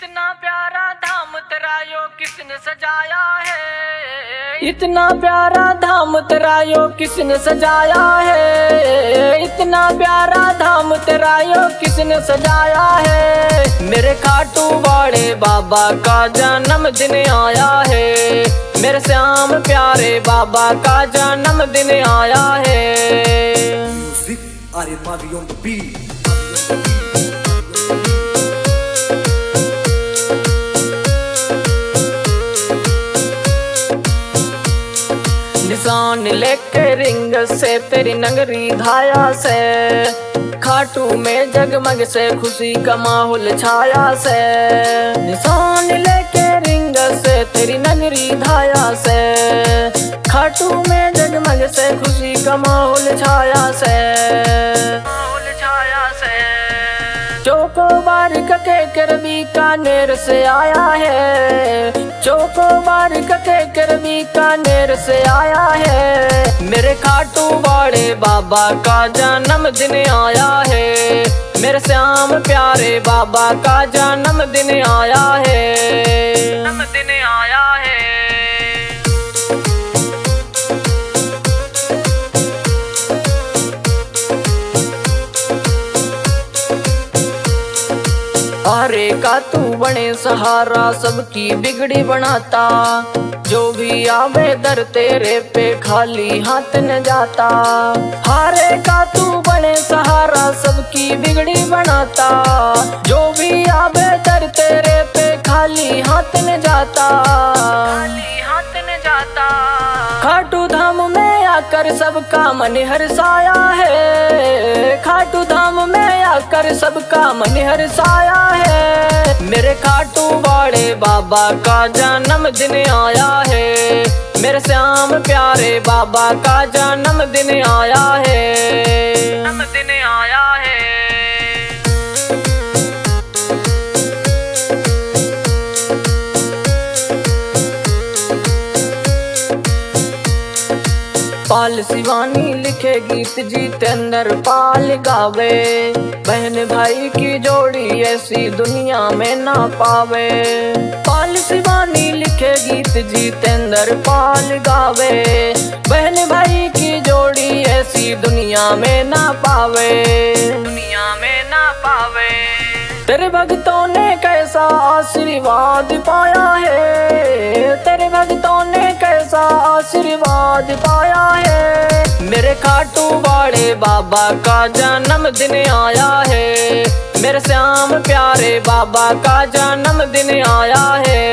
इतना प्यारा धाम तेरा यो किसने सजाया है। इतना प्यारा धाम तेरा यो किसने सजाया है। इतना प्यारा धाम तेरा यो किसने सजाया है। मेरे खाटू वाले बाबा का जन्मदिन आया है। मेरे श्याम प्यारे बाबा का जन्मदिन आया है। निशान लेके रिंग से तेरी नगरी धाया से, खाटू में जगमग से खुशी का माहौल छाया से। निशान लेके रिंग से तेरी नगरी धाया से, खाटू में जगमग से खुशी का माहौल छाया से। चोकोबार के करबी कानेर से आया है। चोकोबार के करबी कानेर से आया है। मेरे खाटू वाले बाबा का जन्मदिन आया है। मेरे श्याम प्यारे बाबा का जन्मदिन आया है। जन्मदिन आया है। अरे का तू बने सहारा सबकी बिगड़ी बनाता। जो भी आवे दर तेरे पे खाली हाथ न जाता। हारे का तू बने सहारा सबकी बिगड़ी बनाता। जो भी आवे दर तेरे पे खाली हाथ न जाता। खाली हाथ न जाता। खाटू धाम में आकर सबका मन हर्षाया है। खाटू धाम में आकर सबका मन हर्षाया है। मेरे खाटू वाले बाबा का जन्मदिन आया है। मेरे श्याम प्यारे बाबा का जन्मदिन आया है। जन्मदिन आया है। पाल शिवानी लिखे गीत जितेंद्र पाल गावे। बहन भाई की जोड़ी ऐसी दुनिया में ना पावे। पाल शिवानी लिखे गीत जितेंद्र पाल गावे। बहन भाई की जोड़ी ऐसी दुनिया में ना पावे। दुनिया में ना पावे। तेरे भक्तों ने कैसा आशीर्वाद पाया है। तेरे भक्तों ने कैसा आशीर्वाद पाया है। मेरे खाटू वाले बाबा का जन्मदिन आया है। मेरे श्याम प्यारे बाबा का जन्मदिन आया है।